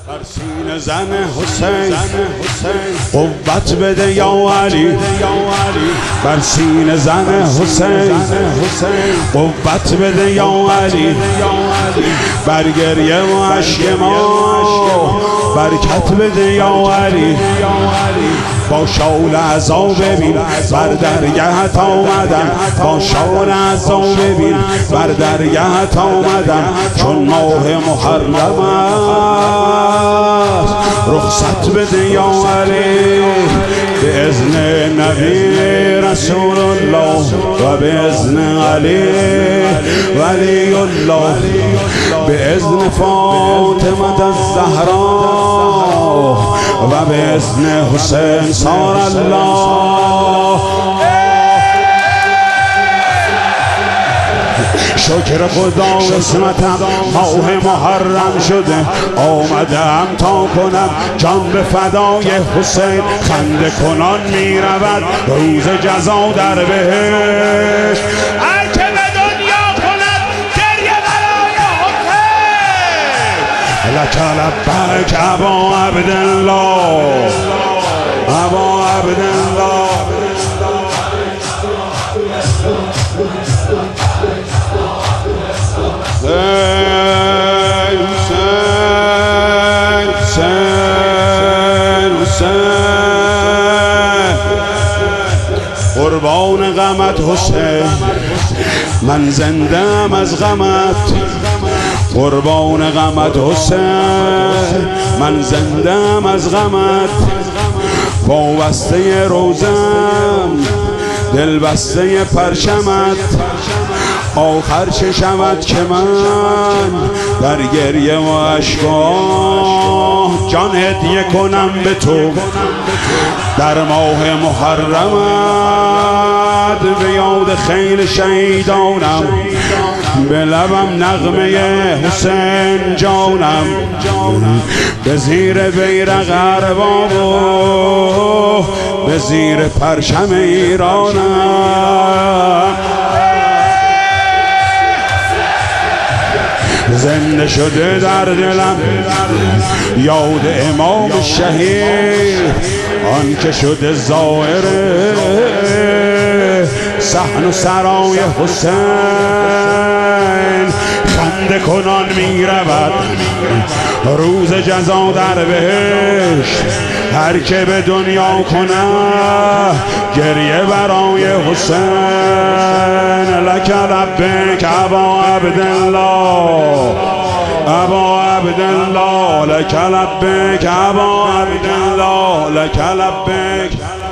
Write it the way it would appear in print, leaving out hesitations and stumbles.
بر سینه زن حسین قوت بده یا علی، بر سینه زن حسین قوت بده یا علی، بر گریه و اشک ما برکت بده یا علی. با شال عزا ببین بر درگهت آمدم، با شال عزا ببین بر درگهت آمدم، چون ماه محرم است رخصت بده یا علی. به اذن نبی رسول الله و به اذن علی ولی الله، به اذن فاطمه الزهرا و به اذن حسین صار الله. شکر خدا قسمتم ماه محرم شده، آمدم تا کنم جان به فدای حسین. خنده کنان می رود روز جزا در بهشت، هر که به دنیا کند گریه برای حسین. لک لبیک ابا عبدالله، ابا عبدالله. قربان غمت حسین، من زنده ام از غمت. قربان غمت حسین، من زنده ام از غمت. وابسته روزم، دل بسته پرچمت. آخر چه شود که من در گریه و اشکا جان هدیه کنم به تو در ماه محرمت. به یاد خیل شهیدانم، به لبم نغمه حسین جانم، به زیر بیرق ارباب و به زیر پرچم ایرانم. زنده شده در دلم یاد امام شهید، آن که شده زائر صحن و سرای حسین. خنده کنان می رود روز جزا در بهشت، هر که به دنیا کنه گریه برای حسین. لک لبیک ابا عبدالله، ابا عبدالله. لک لبیک ابا عبدالله، لک لبیک.